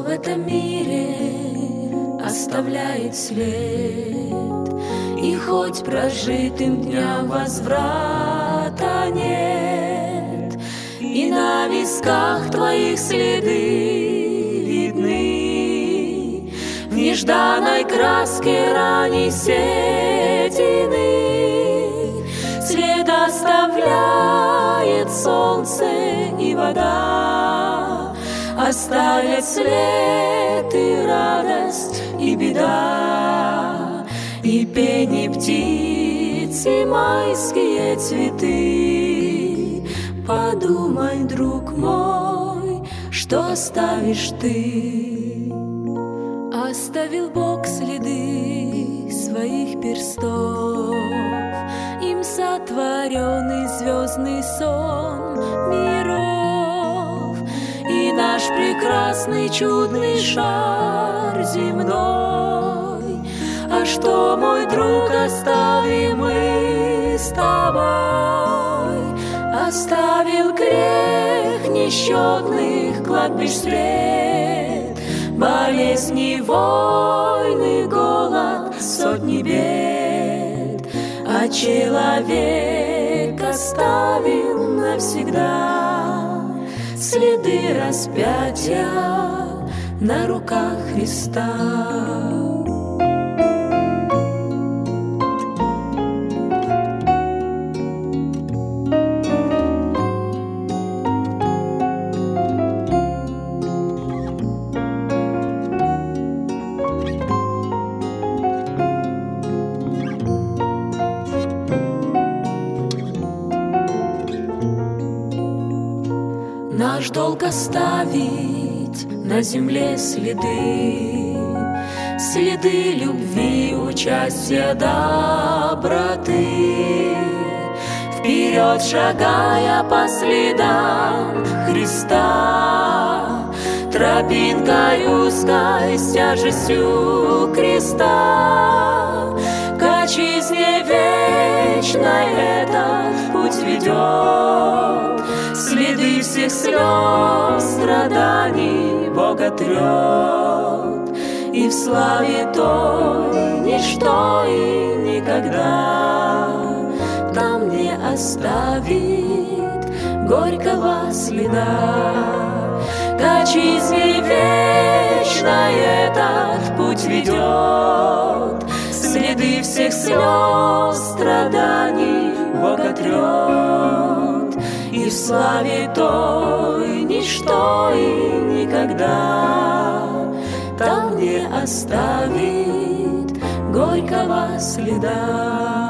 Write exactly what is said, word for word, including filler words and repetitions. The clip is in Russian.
в этом мире оставляет след, и хоть прожитым дням возврата нет, и на висках твоих следы видны, в нежданной краске ранней седины. След оставляет солнце и вода, оставят след и радость, и беда, и пение птиц, и майские цветы. Подумай, друг мой, что оставишь ты. Оставил Бог следы своих перстов, им сотворенный звездный сон миров, и наш прекрасный чудный шар земной. А что, мой друг, оставим мы с тобой? Оставил грех несчетных кладбищ след, болезни, войны, голод, сотни бед, а человек оставил навсегда следы распятия на руках Христа. Наш долг оставить на земле следы, следы любви, участия, доброты. Вперед шагая по следам Христа, тропинкой узкой с тяжестью креста, к отчизне вечной этот путь ведет. Следы всех слез, страданий Бога трет, и в славе той ничто и никогда там не оставит горького следа. К отчизне вечной этот путь ведет, следы всех слез, страданий Бога трет, и в славе той ничто и никогда там не оставит горького следа.